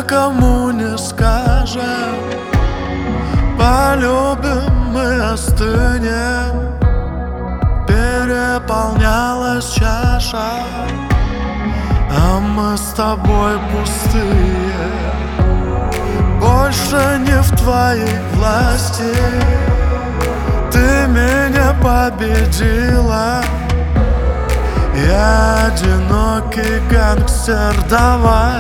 никому не скажем, полюбим мы, остынем. Переполнялась чаша, а мы с тобой пустые. Больше не в твоей власти, ты меня победила. Я одинокий гангстер, давай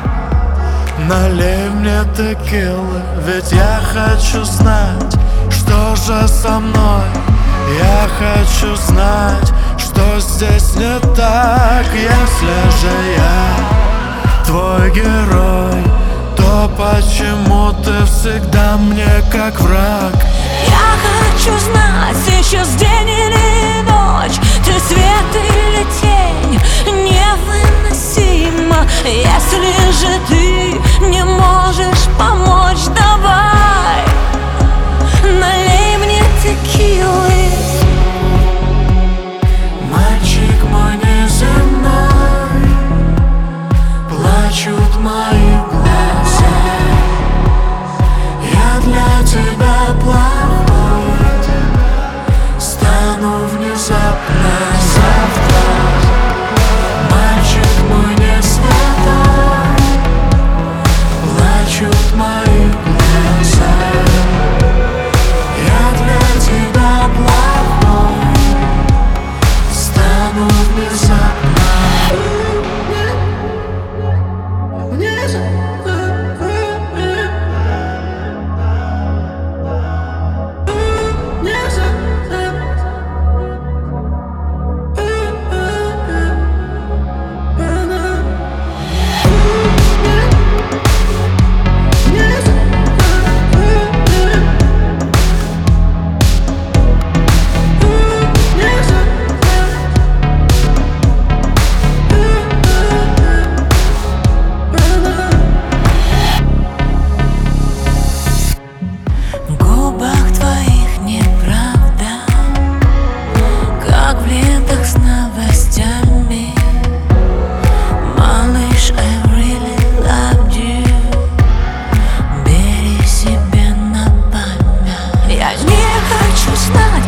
налей мне текилы, ведь я хочу знать, что же со мной. Я хочу знать, что здесь не так. Если же я твой герой, то почему ты всегда мне как враг? Я хочу знать, сейчас день или ночь, ты свет или тень, невыносимо. Если же ты не можешь помочь, давай налей мне текилы. Мальчик мой неземной, плачут мои глаза. Я для тебя плохой, стану внезапно завтра. Мальчик мой не святой, плачут мои глаза. Я для тебя плохой, стану внезапно.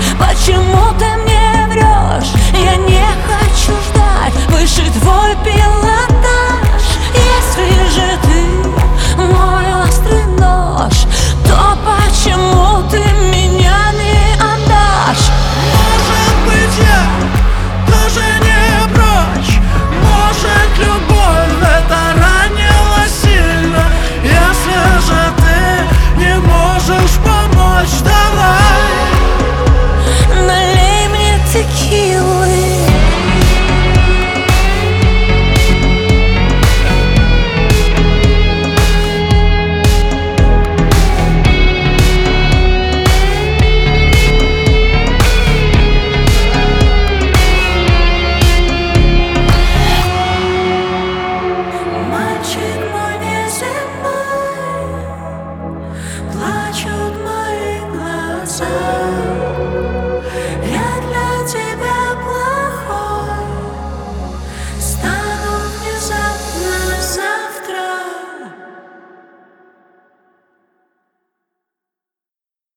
Почему ты мне врешь? Я не хочу ждать выше твой пилот.